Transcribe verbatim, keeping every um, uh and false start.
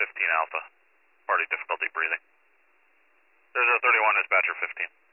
fifteen Alpha. Party difficulty breathing. zero zero thirty-one, dispatcher fifteen.